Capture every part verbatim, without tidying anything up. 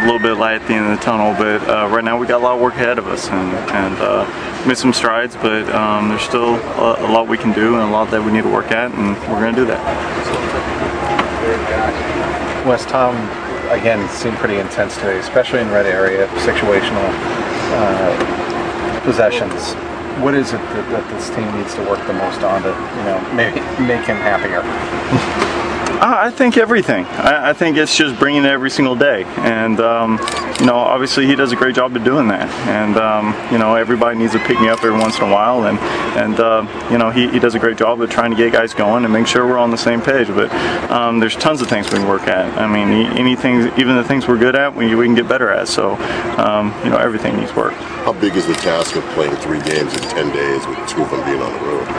little bit of light at the end of the tunnel, but uh, right now we got a lot of work ahead of us, and, and uh, made some strides, but um, there's still a, a lot we can do and a lot that we need to work at, and we're going to do that. Wes, Tom, again, seemed pretty intense today, especially in red area, situational uh, possessions. What is it that, that this team needs to work the most on to, you know, maybe make him happier? I think everything. I, I think it's just bringing it every single day, and um, you know, obviously he does a great job of doing that. And um, you know, everybody needs to pick me up every once in a while, and and uh, you know, he, he does a great job of trying to get guys going and make sure we're on the same page. But um, there's tons of things we can work at. I mean, anything, even the things we're good at, we, we can get better at. So um, you know, everything needs work. How big is the task of playing three games in ten days with two of them being on the road?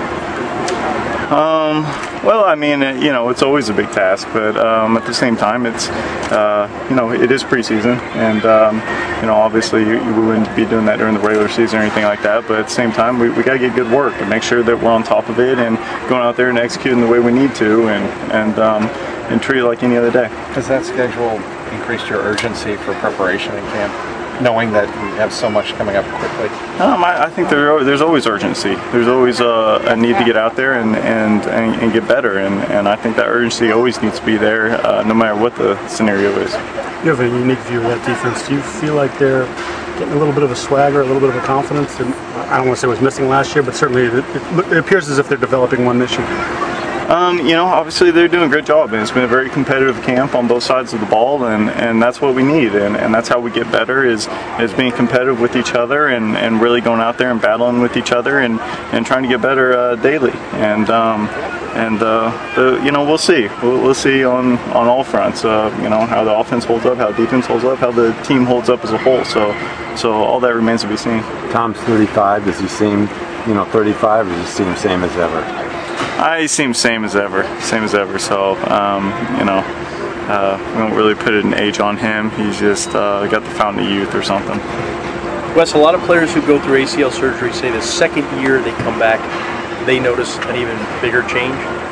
Um, well, I mean, you know, it's always a big task, but um, at the same time, it's, uh, you know, it is preseason, and, um, you know, obviously we wouldn't be doing that during the regular season or anything like that, but at the same time, we, we got to get good work and make sure that we're on top of it and going out there and executing the way we need to, and, and, um, and treat it like any other day. Has that schedule increased your urgency for preparation in camp, knowing that we have so much coming up quickly? Um, I, I think there, there's always urgency. There's always a, a need to get out there and, and, and, and get better, and, and I think that urgency always needs to be there, uh, no matter what the scenario is. You have a unique view of that defense. Do you feel like they're getting a little bit of a swagger, a little bit of a confidence? And I don't want to say it was missing last year, but certainly it, it, it appears as if they're developing one this year. Um, you know, obviously they're doing a great job, and it's been a very competitive camp on both sides of the ball, and, and that's what we need, and, and that's how we get better, is is being competitive with each other, and, and really going out there and battling with each other, and, and trying to get better uh, daily. And um, and uh, the, you know, we'll see. We'll, we'll see on, on all fronts. Uh, you know, how the offense holds up, how the defense holds up, how the team holds up as a whole. So so all that remains to be seen. Tom's thirty-five. Does he seem, you know, thirty-five, or does he seem same as ever? I seem same as ever, same as ever. So, um, you know, uh, we don't really put an age on him. He's just uh, got the fountain of youth or something. Wes, a lot of players who go through A C L surgery say the second year they come back, they notice an even bigger change.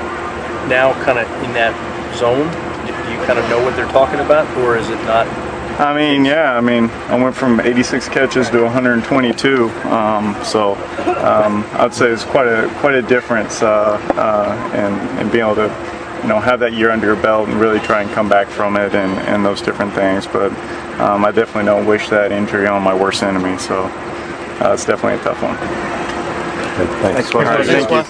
Now, kind of in that zone, do you kind of know what they're talking about, or is it not? I mean, yeah, I mean, I went from eighty-six catches to one hundred twenty-two, um, so um, I'd say it's quite a quite a difference uh, uh, in, in being able to, you know, have that year under your belt and really try and come back from it, and, and those different things. But um, I definitely don't wish that injury on my worst enemy, so uh, it's definitely a tough one. Thanks. All right, thank you.